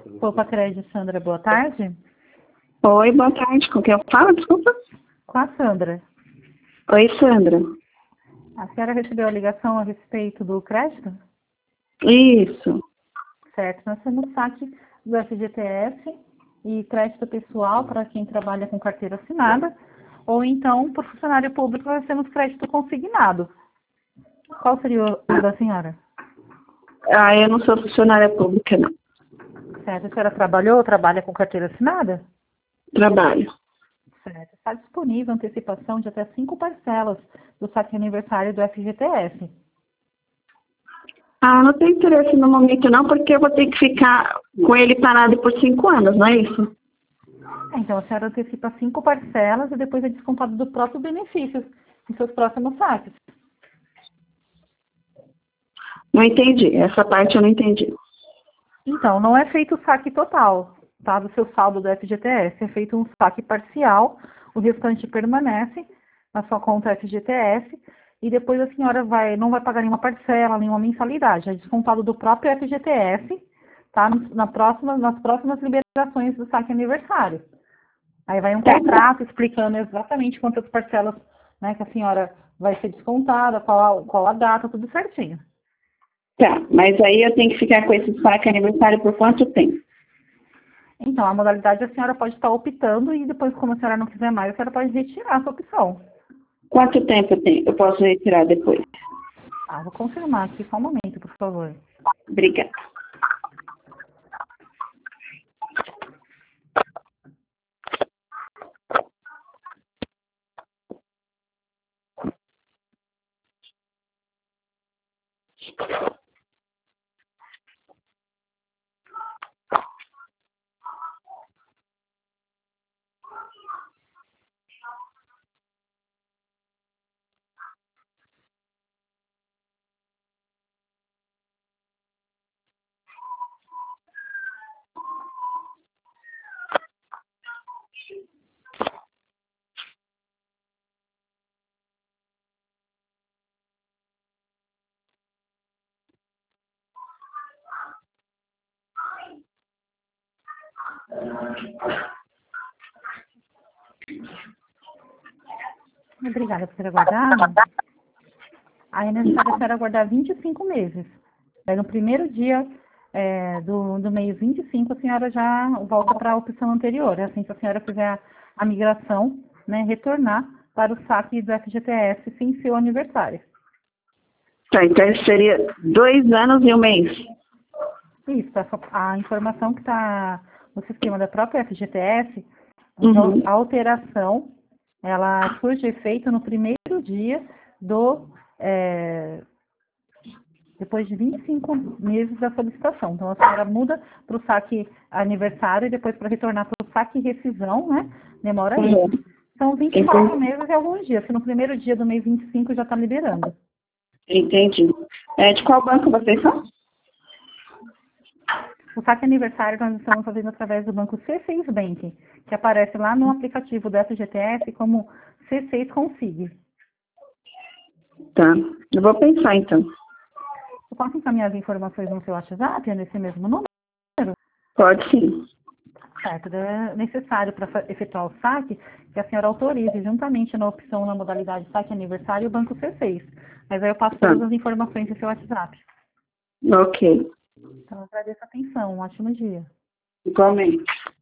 Poupa Crédito, Sandra, boa tarde. Oi, boa tarde. Com quem eu falo, desculpa? Com a Sandra. Oi, Sandra. A senhora recebeu a ligação a respeito do crédito? Isso. Certo. Nós temos saque do FGTS e crédito pessoal para quem trabalha com carteira assinada, ou então, por funcionário público, nós temos crédito consignado. Qual seria o da senhora? Eu não sou funcionária pública, não. Certo. A senhora trabalhou ou trabalha com carteira assinada? Trabalho. Certo. Está disponível antecipação de até 5 parcelas do saque aniversário do FGTS. Não tenho interesse no momento, não, porque eu vou ter que ficar com ele parado por 5 anos, não é isso? Então, a senhora antecipa 5 parcelas e depois é descontado do próprio benefício em seus próximos saques. Não entendi. Essa parte eu não entendi. Então, não é feito o saque total, tá, do seu saldo do FGTS. É feito um saque parcial, o restante permanece na sua conta FGTS e depois a senhora não vai pagar nenhuma parcela, nenhuma mensalidade. É descontado do próprio FGTS, tá, nas próximas liberações do saque aniversário. Aí vai um contrato explicando exatamente quantas parcelas, né, que a senhora vai ser descontada, qual a data, tudo certinho. Tá, mas aí eu tenho que ficar com esse saque aniversário por quanto tempo? Então, a modalidade a senhora pode estar optando e depois, como a senhora não quiser mais, a senhora pode retirar a sua opção. Quanto tempo eu posso retirar depois? Vou confirmar aqui, só um momento, por favor. Obrigada. Obrigada por ter aguardado. Aí é necessário a senhora aguardar 25 meses. Aí no primeiro dia do mês 25, a senhora já volta para a opção anterior. É assim que a senhora fizer a migração, né, retornar para o saque do FGTS sem seu aniversário. Tá, então seria 2 anos e 1 mês. Isso, a informação que está no sistema da própria FGTS, Uhum. a alteração, ela surge efeito no primeiro dia depois de 25 meses da solicitação. Então, a senhora muda para o saque aniversário e depois para retornar para o saque rescisão, né? Demora isso. São 24 meses e alguns dias, que no primeiro dia do mês 25 já está liberando. Entendi. De qual banco vocês são? O saque aniversário nós estamos fazendo através do banco C6 Bank, que aparece lá no aplicativo do FGTS como C6 Consig. Tá, eu vou pensar então. Eu posso encaminhar as informações no seu WhatsApp, nesse mesmo número? Pode sim. Certo, é necessário para efetuar o saque que a senhora autorize juntamente na opção na modalidade saque aniversário o banco C6. Mas aí eu passo todas as informações no seu WhatsApp. Ok. Então, eu agradeço a atenção. Um ótimo dia. Igualmente.